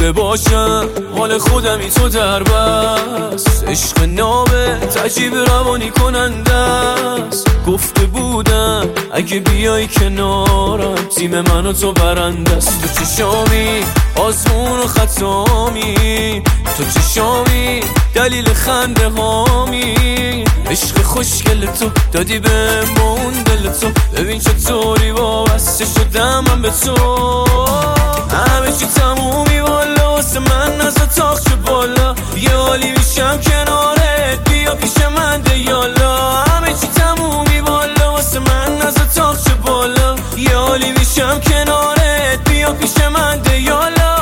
دیده باشم حال خودمی تو در بس. عشق نابه عجیب روانی کننده است. گفته بودم اگه بیای کنارم تیم من و تو برنده است. تو چشامی آزمون و خطامی، تو چشامی دلیل خنده هامی. عشق خوشگل تو دادی بهم با اون دل تو، ببین چطوری وابسته شدم من به تو. همه چی تمومی والا واسه من نزا تاخ شو بالا. یه حالی میشم کنارت بیا پیش من ده یالا. همه چی تمومی والا واسه من نزا تاخ شو بالا. یه حالی میشم کنارت بیا پیش من ده یالا.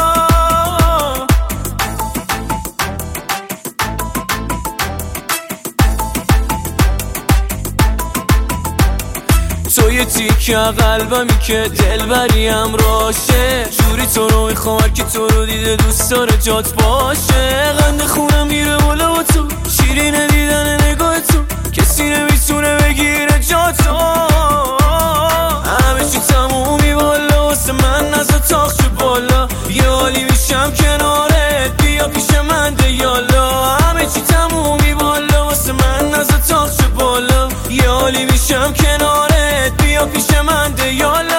تو یه تیکه قلبمی که دلبریم راشه. جوری تو رو میخوام که تو رو دیده دوست داره جات باشه. قند خونم میره بالا با تو، شیرین دیدن نگاه تو، کسی نمیتونه بگیره جاتو. همه چی تمومی والا واسه من نزا تاخ شو بالا. یه حالی میشم کنارت بیا پیش من ده یالا. همه چی تمومی والا واسه من نزا تاخ شو بالا. یه حالی میشم کنارت بیا پیش من ده یالا.